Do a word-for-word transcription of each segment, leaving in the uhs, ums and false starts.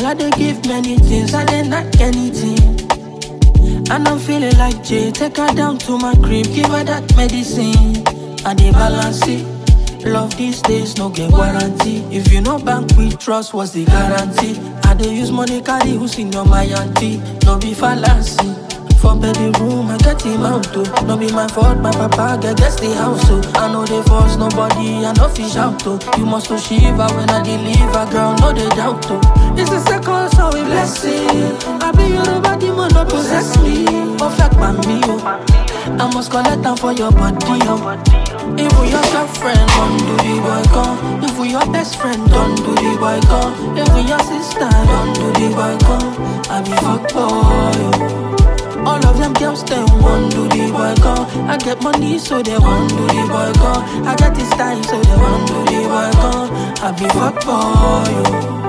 I dey give many things, I dey not anything. And I'm feeling like Jay, take her down to my crib, give her that medicine. I dey balance it. Love these days, no get warranty. If you no bank with trust, what's the guarantee? I dey use money carry who's in your my auntie. No be fallacy. For bedroom, I get him out too. No be my fault, my papa get gets the house too. I know they force nobody, I no fish out too. You must to shiver when I deliver, girl, no they doubt too. It's the second, so we blessing. I be your body, man, not possess me. Perfect by me, oh. I must collect them for your body, oh. If we your girlfriend, don't do the boy come. If we your best friend, don't do the boy come. If we your sister, don't do the boy come. I be fuck boy, oh. All of them girls, they want do the boy come. I get money, so they want do the boy come. I get this time, so they want do the boy come. I be fuck boy, oh.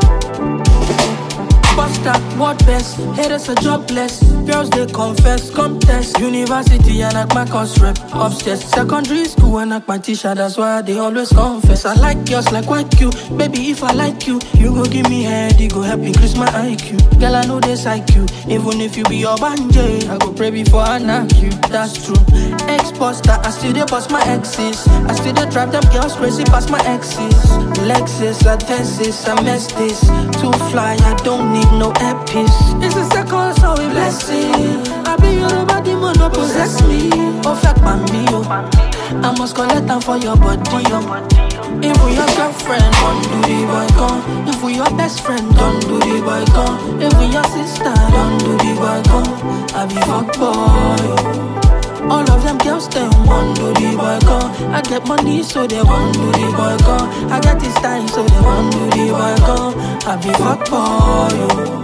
Bust that, what best? Haters are jobless. Girls they confess, contest. University and act my course rep. Upstairs, secondary school and act my teacher. That's why they always confess. I like girls like white you. Baby, if I like you, you go give me head, you go help increase my I Q. Girl, I know they psych you. Even if you be your banjay, I go pray before I knock you. That's true. Ex-buster, I still they bust my exes. I still they drive them girls crazy past my exes. Lexus, advances, I mess this. Too fly, I don't need no earpiece. It's a second, so we blessing. I be your body, man, no possess me. Perfect by me, oh. I must collect them for your body, oh. If we your girlfriend, don't do the boy come. If we your best friend, don't do the boy come. If we your sister, don't do the boy come. I be fuck boy, oh. All of them girls, they want do the boy come. I get money, so they want do the boy come. I get this time, so they want do the boy come. I be fuck boy, oh.